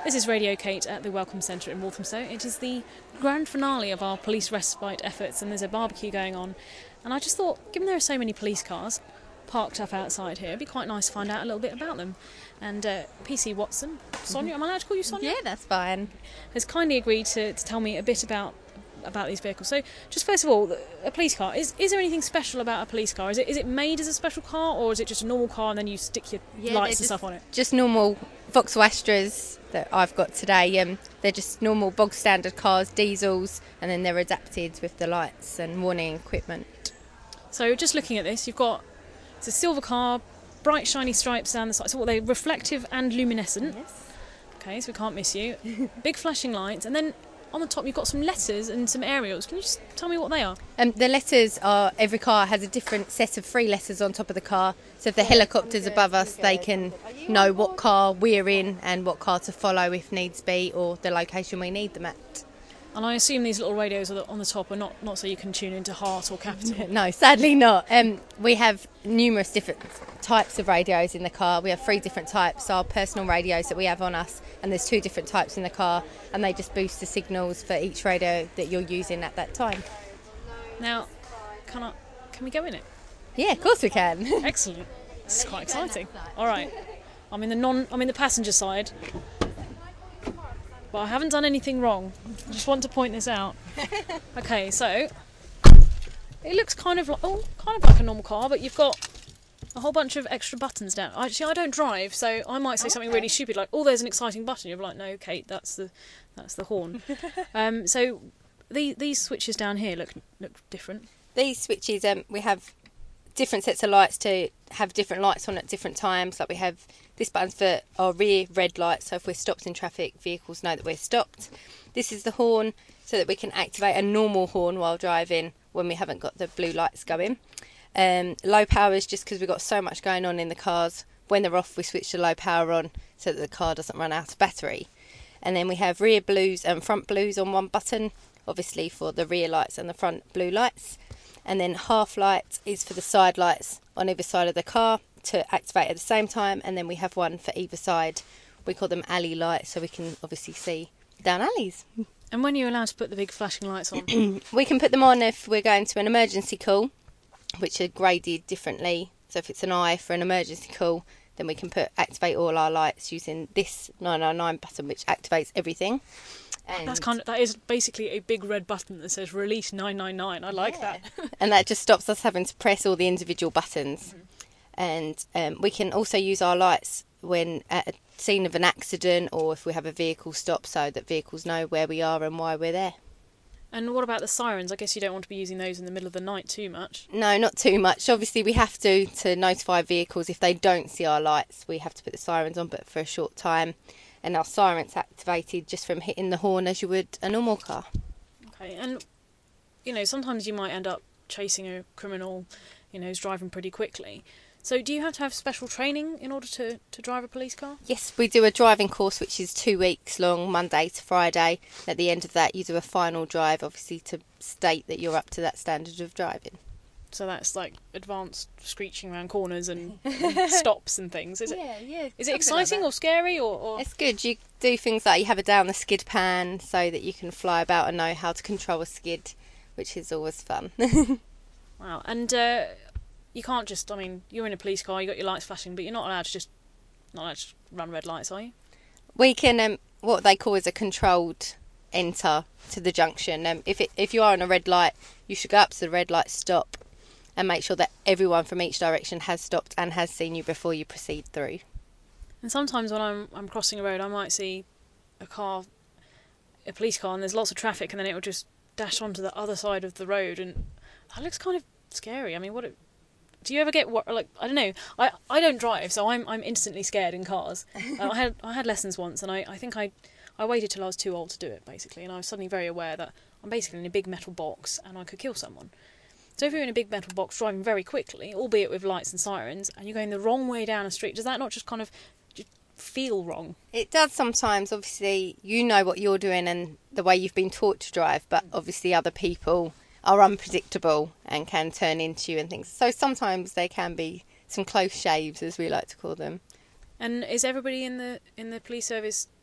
This is Radio Kate at the Welcome Centre in Walthamstow. It is the grand finale of our police respite efforts, and there's a barbecue going on. And I just thought, given there are so many police cars parked up outside here, it'd be quite nice to find out a little bit about them. And PC Watson, Sonia, am I allowed to call you Sonia? Yeah, that's fine. Has kindly agreed to tell me a bit about these vehicles. So, just first of all, a police car. Is there anything special about a police car? Is it made as a special car, or is it just a normal car and then you stick your lights and stuff on it? Just normal Vauxhall Astras that I've got today. They're just normal bog standard cars, diesels, and then they're adapted with the lights and warning equipment. So, just looking at this, it's a silver car, bright shiny stripes down the side. So, what are they? Reflective and luminescent. Yes. Okay, so we can't miss you. Big flashing lights, and then on the top you've got some letters and some aerials. Can you just tell me what they are? The letters are, every car has a different set of 3 letters on top of the car. So if the helicopter's above us, they can know what car we're in and what car to follow if needs be, or the location we need them at. And I assume these little radios on the top are not so you can tune into Heart or Capital. No, sadly not. We have numerous different types of radios in the car. We have 3 different types, our personal radios that we have on us, and there's 2 different types in the car, and they just boost the signals for each radio that you're using at that time. Now, can we go in it? Yeah, of course we can. Excellent. This is quite exciting. All right. I'm in the passenger side. But I haven't done anything wrong. I just want to point this out. Okay, so it looks kind of like a normal car, but you've got a whole bunch of extra buttons down. Actually, I don't drive, so I might say something really stupid like, "Oh, there's an exciting button." You're like, "No, Kate, that's the horn." So these switches down here look different. These switches, we have different sets of lights to have different lights on at different times. Like we have this button's for our rear red light, so if we're stopped in traffic, vehicles know that we're stopped. This is the horn, so that we can activate a normal horn while driving when we haven't got the blue lights going. Low power is just because we've got so much going on in the cars. When they're off, we switch the low power on so that the car doesn't run out of battery. And then we have rear blues and front blues on one button, obviously for the rear lights and the front blue lights. And then half light is for the side lights on either side of the car to activate at the same time, and then we have one for either side. We call them alley lights, so we can obviously see down alleys. And when are you allowed to put the big flashing lights on? We can put them on if we're going to an emergency call, which are graded differently. So if it's an I for an emergency call, then we can activate all our lights using this 999 button, which activates everything. And that is basically a big red button that says release 999. I like that. And that just stops us having to press all the individual buttons. Mm-hmm. And we can also use our lights when at a scene of an accident, or if we have a vehicle stop, so that vehicles know where we are and why we're there. And what about the sirens? I guess you don't want to be using those in the middle of the night too much. No, not too much. Obviously we have to notify vehicles if they don't see our lights. We have to put the sirens on, but for a short time. And our siren's activated just from hitting the horn as you would a normal car. Okay, and sometimes you might end up chasing a criminal, who's driving pretty quickly. So do you have to have special training in order to drive a police car? Yes, we do a driving course which is 2 weeks long, Monday to Friday. At the end of that you do a final drive, obviously to state that you're up to that standard of driving. So that's like advanced screeching around corners and stops and things, is it? Yeah. Is it exciting or scary or? It's good. You do things like you have a down the skid pan so that you can fly about and know how to control a skid, which is always fun. Wow. And you can't just, you're in a police car, you got your lights flashing, but you're not allowed to run red lights, are you? We can, what they call is a controlled enter to the junction. If you are on a red light, you should go up to the red light, stop, and make sure that everyone from each direction has stopped and has seen you before you proceed through. And sometimes when I'm crossing a road, I might see a police car, and there's lots of traffic, and then it will just dash onto the other side of the road, and that looks kind of scary. Do you ever get I don't know. I don't drive, so I'm instantly scared in cars. I had lessons once, and I think I waited till I was too old to do it, basically, and I was suddenly very aware that I'm basically in a big metal box and I could kill someone. So if you're in a big metal box driving very quickly, albeit with lights and sirens, and you're going the wrong way down a street, does that not just kind of feel wrong? It does sometimes. Obviously, you know what you're doing and the way you've been taught to drive, but obviously other people are unpredictable and can turn into you and things. So sometimes there can be some close shaves, as we like to call them. And is everybody in the police service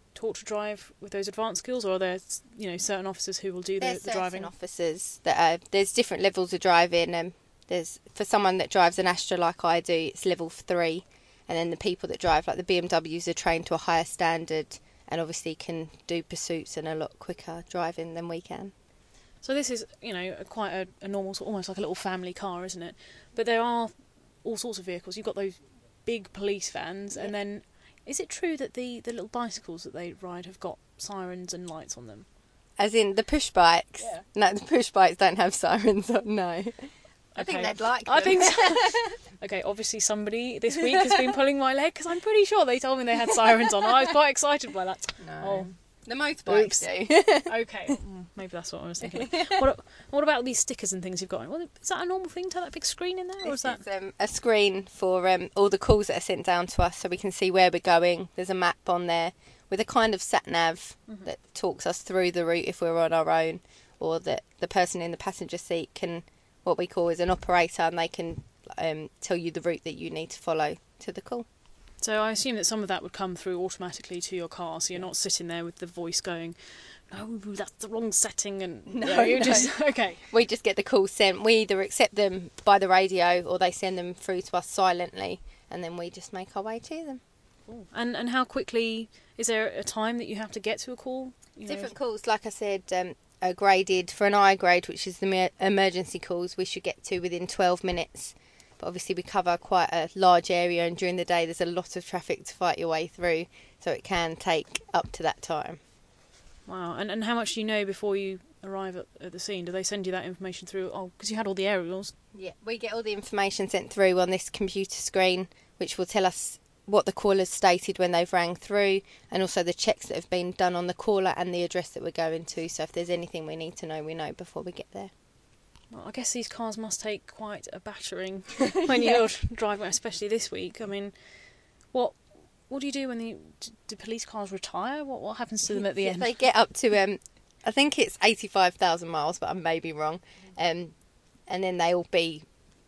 taught to drive with those advanced skills, or are there, certain officers who will do the driving? Certain officers that there's different levels of driving. There's, for someone that drives an Astra like I do, it's level 3, and then the people that drive like the BMWs are trained to a higher standard and obviously can do pursuits and a lot quicker driving than we can. So this is, quite a normal, almost like a little family car, isn't it? But there are all sorts of vehicles. You've got those big police vans, and then is it true that the little bicycles that they ride have got sirens and lights on them? As in the push bikes? Yeah. No, the push bikes don't have sirens on, no. I think they'd like them. I think so. Okay, obviously somebody this week has been pulling my leg, because I'm pretty sure they told me they had sirens on. I was quite excited by that. No. Oh, the motorbikes do. okay. Maybe that's what I was thinking. What about these stickers and things you've got? Well, is that a normal thing to have that big screen in there, or is that a screen for all the calls that are sent down to us, so we can see where we're going? There's a map on there with a kind of sat nav that talks us through the route if we're on our own, or that the person in the passenger seat can, what we call is an operator, and they can tell you the route that you need to follow to the call. So I assume that some of that would come through automatically to your car, so you're not sitting there with the voice going, "No, that's the wrong setting," and just okay. We just get the calls sent. We either accept them by the radio or they send them through to us silently, and then we just make our way to them. Cool. And how quickly, is there a time that you have to get to a call? Different calls, like I said, are graded. For an I grade, which is the emergency calls, we should get to within 12 minutes. But obviously we cover quite a large area, and during the day there's a lot of traffic to fight your way through, so it can take up to that time. Wow. And how much do you know before you arrive at the scene? Do they send you that information through? Oh, because you had all the aerials. Yeah, we get all the information sent through on this computer screen, which will tell us what the caller's stated when they've rang through, and also the checks that have been done on the caller and the address that we're going to. So if there's anything we need to know, we know before we get there. Well, I guess these cars must take quite a battering when you're driving, especially this week. I mean, what do you do when do police cars retire? What happens to them at the end? They get up to, I think it's 85,000 miles, but I may be wrong. And then they will be,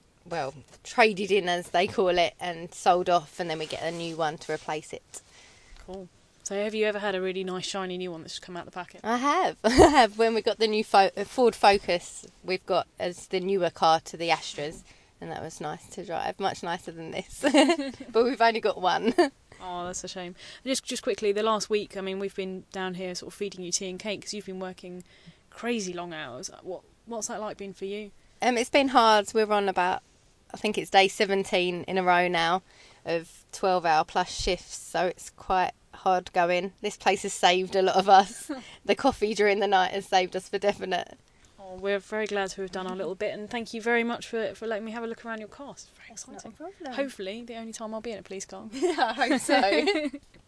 traded in, as they call it, and sold off, and then we get a new one to replace it. Cool. So have you ever had a really nice shiny new one that's just come out the packet? I have. When we got the new Ford Focus, we've got as the newer car to the Astras, and that was nice to drive, much nicer than this. But we've only got one. Oh, that's a shame. Just quickly, the last week, I mean, we've been down here sort of feeding you tea and cake because you've been working crazy long hours. What's that like been for you? It's been hard. We're on about, I think it's day 17 in a row now of 12-hour plus shifts, so it's quite hard going. This place has saved a lot of us. The coffee during the night has saved us for definite. Oh, we're very glad to have done our little bit, and thank you very much for letting me have a look around your car. It's very exciting. Not a problem. Hopefully the only time I'll be in a police car. I hope so.